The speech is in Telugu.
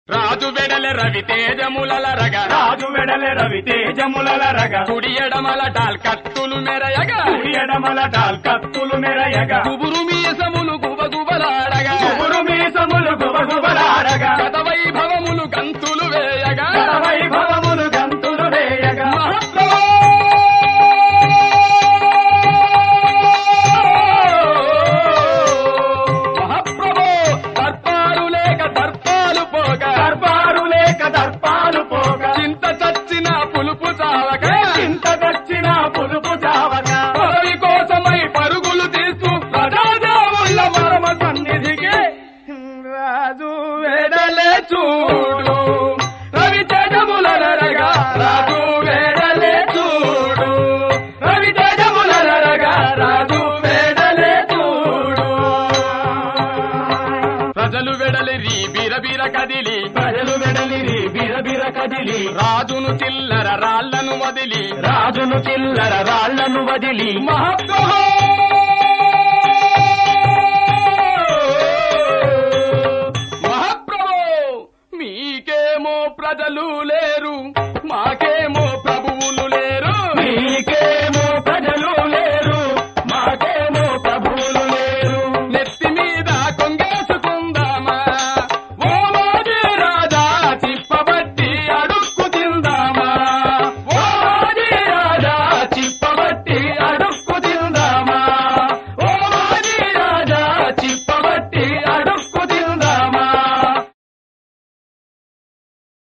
రాజు వెడలె రవితేజములల రగ రాజు వెడలె రవితేజములల రగ కుడి ఎడమల టాల్ కత్తులు మెరయగ కుడి ఎడమల టాల్ కత్తులు మెరయగ గుబురు మీసములు గుబగుబలాడగా గుబురు మీసములు గుబగుబలాడగా గతవైభవములు గంతులు వేయగా వైభవములు గంతులు వేయగా మహాప్రభో దర్పారు లేక దర్పాలు పోగా దర్బారు లేక దర్పాలు పోగా చింత చచ్చిన పులుపు చావక చింత దచ్చిన పులుపు చావక పదవి కోసమై పరుగులు తీస్తూ ప్రజాదేవుళ్ళ పరమ సన్నిధికి రాజు వేడలే చూడు రవితేజములరగా రాజు వేడలే చూడు రవితేజములరగా రాజు వేడలే చూడు ప్రజలు వెడలిరి బిరబిర కదిలి ప్రజలు వెడలిరి బిరబిర కదిలి రాజును చిల్లర రాళ్లను వదిలి రాజును చిల్లర రాళ్లను వదిలి మహాప్రభో